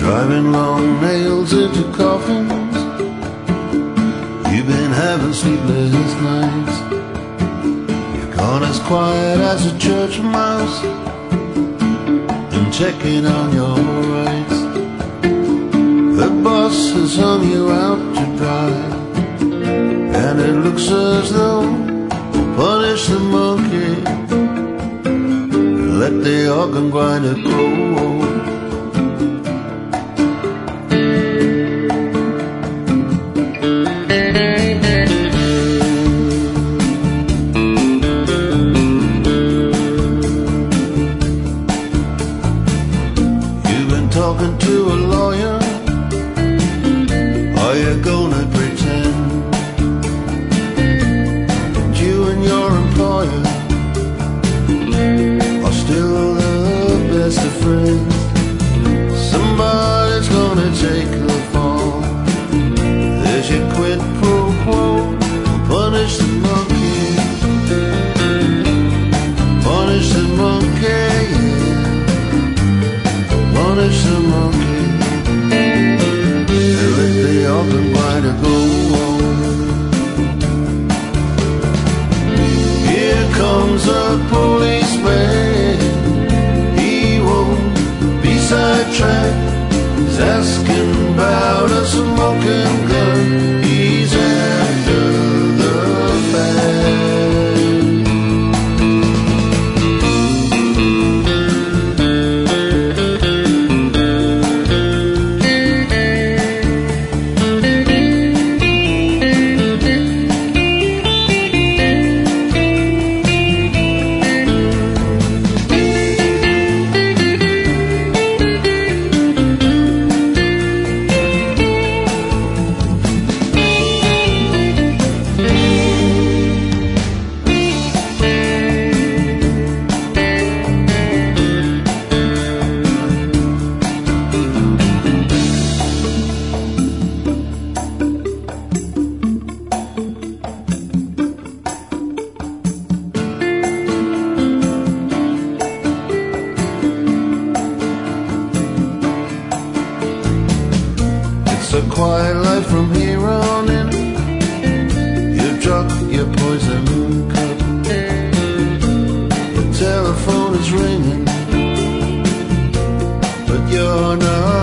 driving long nails into coffins. You've been having sleepless nights. You've gone as quiet as a church mouse and checking on your rights. The boss has hung you out to dry, and it looks as though you punish the monkey and let the organ grinder go. Talking to a lawyer, are you gonna pretend that you and your employer are still the best of friends? Somebody's gonna take the fall. There's your quid pro quo. Punish the monkey. Punish the monkey, yeah. Punish the monkey and let the organ grinder go. Here comes a policeman. He won't be sidetracked. He's asking about a smoking gun. He's after the fact. It's a quiet life from here on in. You've drunk your poison cup. The telephone is ringing, but you're not